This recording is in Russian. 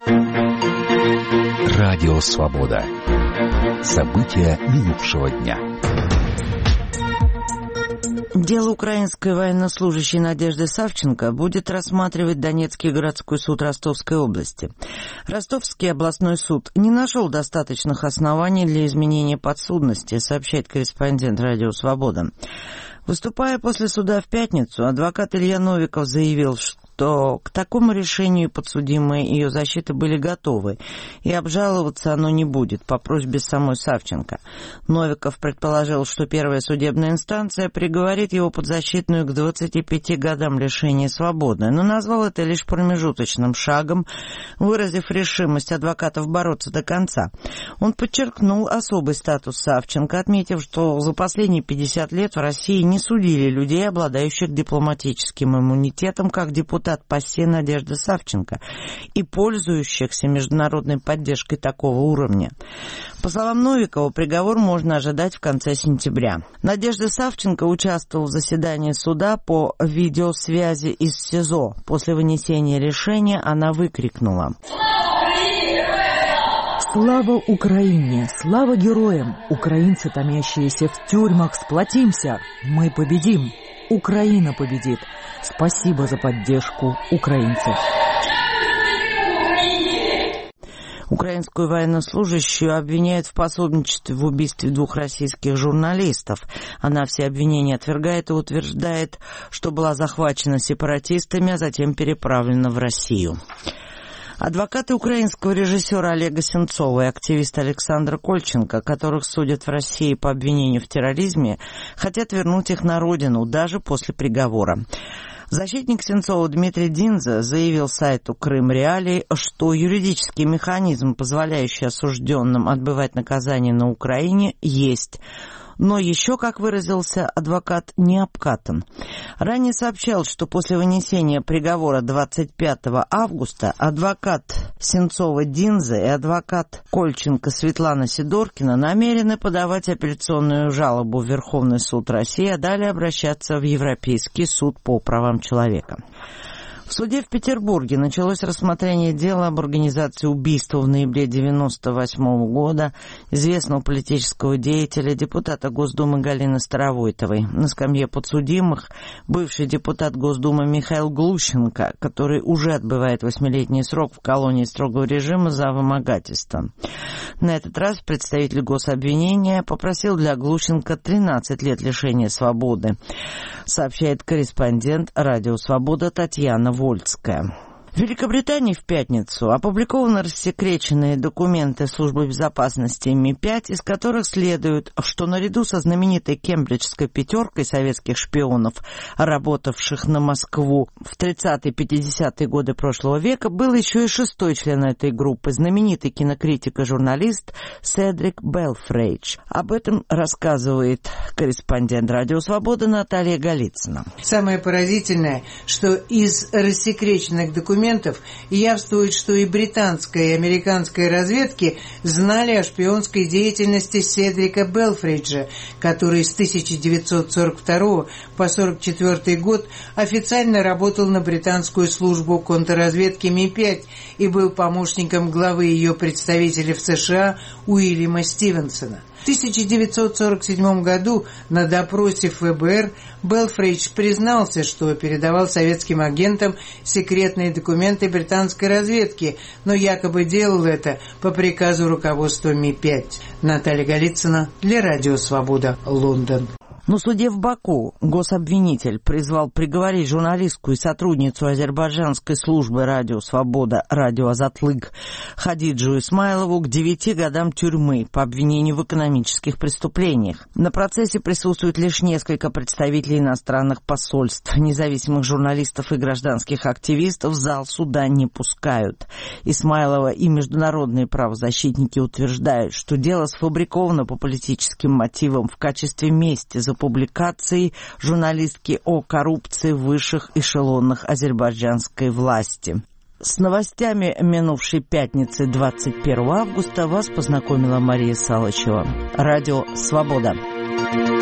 Радио «Свобода». События минувшего дня. Дело украинской военнослужащей Надежды Савченко будет рассматривать Донецкий городской суд Ростовской области. Ростовский областной суд не нашел достаточных оснований для изменения подсудности, сообщает корреспондент «Радио Свобода». Выступая после суда в пятницу, адвокат Илья Новиков заявил, что к такому решению подсудимые и ее защиты были готовы, и обжаловаться оно не будет по просьбе самой Савченко. Новиков предположил, что первая судебная инстанция приговорит его подзащитную к 25 годам лишения свободы, но назвал это лишь промежуточным шагом, выразив решимость адвокатов бороться до конца. Он подчеркнул особый статус Савченко, отметив, что за последние 50 лет в России не судили людей, обладающих дипломатическим иммунитетом, как депутат ПАСЕ Надежда Савченко, и пользующихся международной поддержкой такого уровня. По словам Новикова, приговор можно ожидать в конце сентября. Надежда Савченко участвовала в заседании суда по видеосвязи из СИЗО. После вынесения решения она выкрикнула: «Слава Украине! Слава героям! Украинцы, томящиеся в тюрьмах, сплотимся! Мы победим! Украина победит! Спасибо за поддержку украинцев!» Украинскую военнослужащую обвиняют в пособничестве в убийстве 2 российских журналистов. Она все обвинения отвергает и утверждает, что была захвачена сепаратистами, а затем переправлена в Россию. Адвокаты украинского режиссера Олега Сенцова и активиста Александра Кольченко, которых судят в России по обвинению в терроризме, хотят вернуть их на родину даже после приговора. Защитник Сенцова Дмитрий Динза заявил сайту «Крым Реалии», что юридический механизм, позволяющий осужденным отбывать наказание на Украине, есть. Но еще, как выразился адвокат, не обкатан. Ранее сообщал, что после вынесения приговора 25 августа адвокат Сенцова Динза и адвокат Кольченко Светлана Сидоркина намерены подавать апелляционную жалобу в Верховный суд России, а далее обращаться в Европейский суд по правам человека. В суде в Петербурге началось рассмотрение дела об организации убийства в ноябре 1998 года известного политического деятеля, депутата Госдумы Галины Старовойтовой. На скамье подсудимых бывший депутат Госдумы Михаил Глущенко, который уже отбывает 8-летний срок в колонии строгого режима за вымогательство. На этот раз представитель гособвинения попросил для Глущенко 13 лет лишения свободы, сообщает корреспондент «Радио Свобода» Татьяна Вольская. В Великобритании в пятницу опубликованы рассекреченные документы Службы безопасности МИ-5, из которых следует, что наряду со знаменитой кембриджской пятеркой советских шпионов, работавших на Москву в 30-50-е годы прошлого века, был еще и 6-й член этой группы, знаменитый кинокритик и журналист Седрик Белфрейдж. Об этом рассказывает корреспондент «Радио Свобода» Наталья Голицына. Самое поразительное, что из рассекреченных документов явствует, что и британская, и американская разведки знали о шпионской деятельности Седрика Белфриджа, который с 1942 по 1944 год официально работал на британскую службу контрразведки МИ-5 и был помощником главы ее представителя в США Уильяма Стивенсона. В 1947 году на допросе ФБР Белфридж признался, что передавал советским агентам секретные документы британской разведки, но якобы делал это по приказу руководства МИ-5. Наталья Голицына для Радио Свобода, Лондон. На суде в Баку гособвинитель призвал приговорить журналистку и сотрудницу азербайджанской службы «Радио Свобода» «Радио Азатлык» Хадиджу Исмайлову к 9 годам тюрьмы по обвинению в экономических преступлениях. На процессе присутствует лишь несколько представителей иностранных посольств. Независимых журналистов и гражданских активистов в зал суда не пускают. Исмайлова и международные правозащитники утверждают, что дело сфабриковано по политическим мотивам в качестве мести за публикацией журналистки о коррупции в высших эшелонах азербайджанской власти. С новостями минувшей пятницы 21 августа вас познакомила Мария Салычева. Радио «Свобода».